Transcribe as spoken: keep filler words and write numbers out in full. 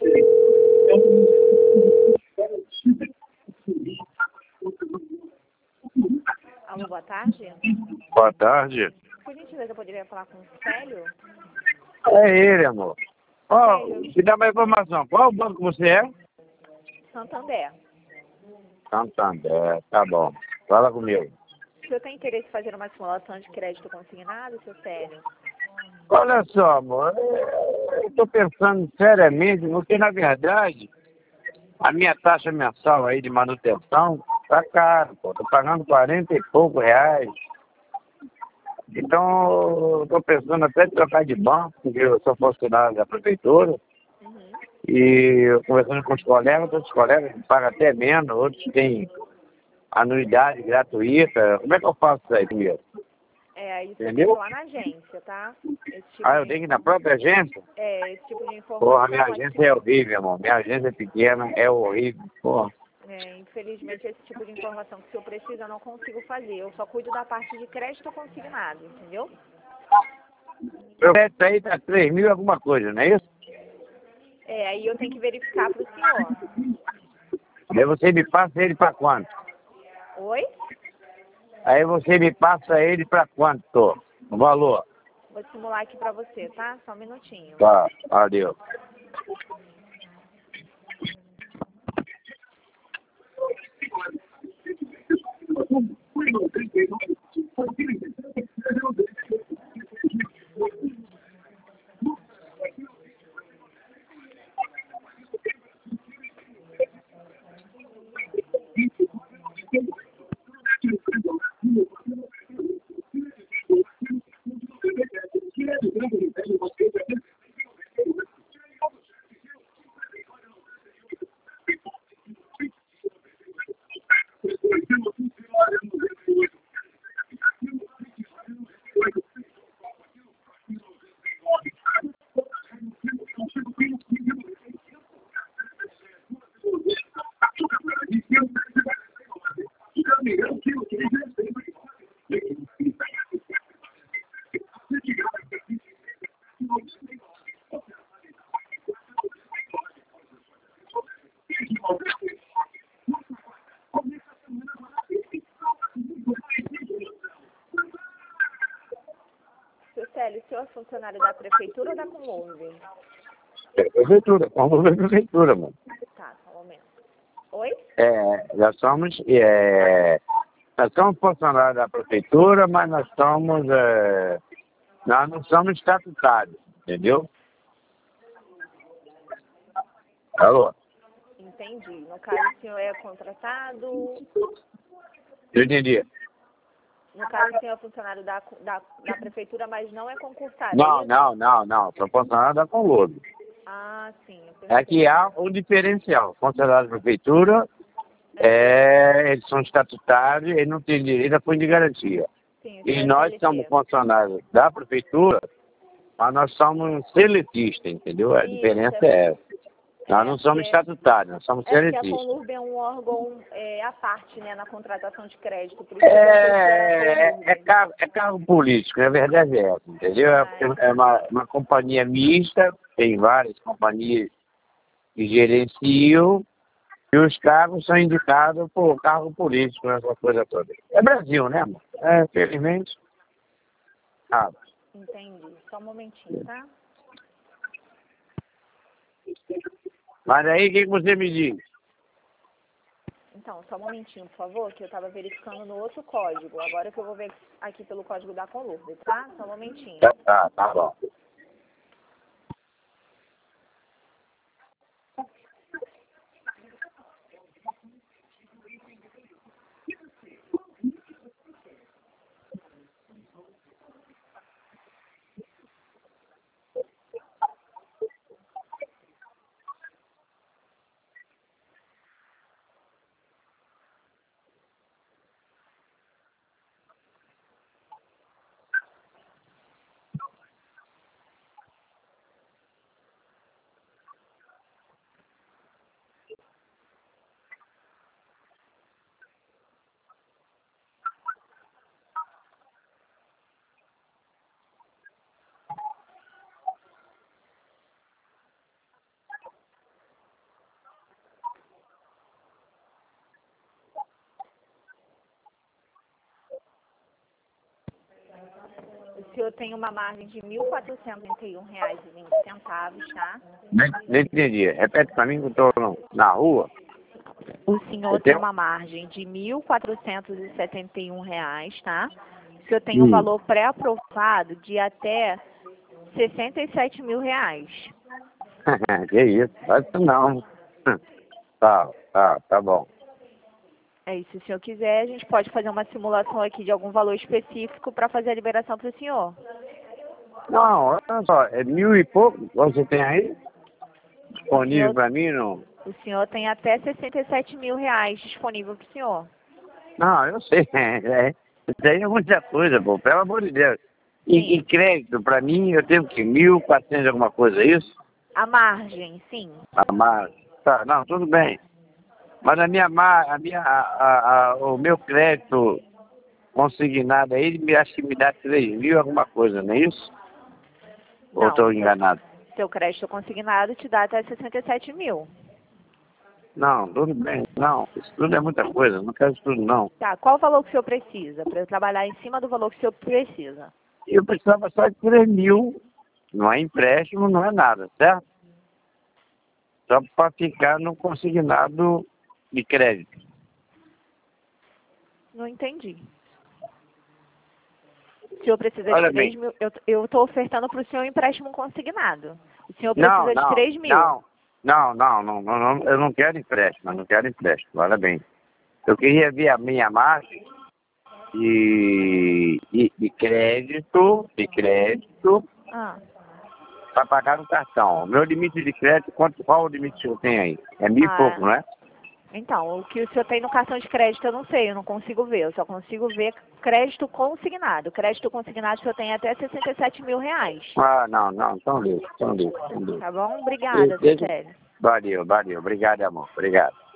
Alô, boa tarde. Boa tarde. Por gentileza, eu poderia falar com o Célio? É ele, amor. Ó, Célio. me dá uma informação. Qual banco você é? Santander. Santander, tá bom. Fala comigo. O senhor tem interesse em fazer uma simulação de crédito consignado, seu Célio? Olha só, amor. é, Eu tô pensando seriamente, porque na verdade a minha taxa mensal aí de manutenção tá caro, pô. Tô pagando quarenta e poucos reais. Então, eu tô pensando até em trocar de banco, porque eu sou funcionário da prefeitura. Uhum. E eu conversando com os colegas, outros colegas que pagam até menos, outros têm anuidade gratuita. Como é que eu faço isso aí primeiro? É, aí você tem que Entendeu? ir lá na agência, tá? Esse tipo Ah, eu de, tenho que ir na própria agência? é, esse tipo de informação. Porra, minha aqui- agência é horrível, irmão. Minha agência é pequena, é horrível. Porra. É, infelizmente, esse tipo de informação que o senhor precisa eu não consigo fazer. Eu só cuido da parte de crédito consignado, entendeu? Meu crédito aí tá três mil e alguma coisa, não é isso? É, aí eu tenho que verificar para o senhor. Aí você me passa ele pra quanto? Oi? Aí você me passa ele pra quanto? O valor? Vou simular aqui para você, tá? Só um minutinho. Tá, valeu. Seu Célio, o senhor é funcionário da prefeitura ou da Conlurb? É prefeitura, vamos ver prefeitura, mano. Tá, só um momento. Oi? É, nós somos, é, nós somos funcionários da prefeitura, mas nós somos, é, nós não somos estatutários, entendeu? Alô? Entendi. No caso, o senhor é contratado. Eu entendi. No caso, o senhor é funcionário da, da, da prefeitura, mas não é concursado, é Não, isso? não, não, não, sou funcionário da Conlurb. Ah, sim. Eu É que percebi. há um diferencial. Funcionário da prefeitura, é, eles são estatutários, eles não têm direito a fundo de garantia. Sim, o senhor E é nós somos C L T. funcionários da prefeitura, mas nós somos seletistas, entendeu? A Isso, diferença é, é essa. Nós é não somos porque, estatutários, nós somos é porque a seletistas. Conlurb é um órgão é, à parte, né, na contratação de crédito. Por isso que eu perguntei se era É, é, é, Conlurb. cargo, é cargo político, a verdade é essa, entendeu? É, Ah, entendi. é uma, uma companhia mista, tem várias companhias que gerenciam, e os cargos são indicados por cargo político, essa coisa toda. É Brasil, né, amor? É, felizmente. Ah, Entendi. Só um momentinho, tá? mas aí o que que você me diz? Então, só um momentinho, por favor, que eu estava verificando no outro código. Agora que eu vou ver aqui pelo código da Conlurb, tá? Só um momentinho. Tá, tá, tá bom. senhor tem uma margem de mil quatrocentos e trinta e um reais e vinte centavos, tá? Não não entendi. Repete para mim que eu estou na rua. O senhor Eu tem tenho- uma margem de mil quatrocentos e setenta e um reais, tá? O senhor tem um Hum. valor pré-aprovado de até sessenta e sete mil reais. Que isso? Faz isso não. Tá, tá, tá bom. É isso, se o senhor quiser, a gente pode fazer uma simulação aqui de algum valor específico para fazer a liberação para o senhor. Não, olha só, é mil e pouco você tem aí? Disponível senhor- para mim, não? O senhor tem até sessenta e sete mil reais disponível para o senhor. Não, eu sei. É, isso aí é muita coisa, pô, pelo amor de Deus. E, Sim. e crédito, para mim, eu tenho que mil e quatrocentos alguma coisa, é isso? A margem, sim. A mais. Tá, não, tudo bem. Mas a minha, ma- a minha, a, a, a- o meu crédito consignado aí, ele me acho que me dá três mil alguma coisa, não é isso? Ou Não, estou seu- enganado? Seu crédito consignado te dá até sessenta e sete mil. Não, tudo bem. Não, isso tudo é muita coisa, não quero isso tudo não. Tá, qual o valor que o senhor precisa? Para eu trabalhar em cima do valor que o senhor precisa. Eu precisava só de três mil, não é empréstimo, não é nada, certo? Só para ficar no consignado de crédito. Não entendi. O senhor precisa Olha de três bem. mil. Eu estou ofertando para o senhor um empréstimo consignado. O senhor Não, precisa de não, três mil. não, não, não, não, não, não, eu não quero empréstimo, eu não quero empréstimo, olha bem. Eu queria ver a minha margem de, de, de crédito, de crédito, Ah, para pagar no cartão. O meu limite de crédito, quanto, qual o limite que eu tenho aí? É mil e ah, pouco, não é? então, o que o senhor tem no cartão de crédito eu não sei, eu não consigo ver. Eu só consigo ver crédito consignado. Crédito consignado o senhor tem até sessenta e sete mil reais. Ah, não, não, então deixa, então deixa, então deixa. Tá bom? Obrigada, Deixa- Célia. Valeu, valeu, obrigado, amor, obrigado.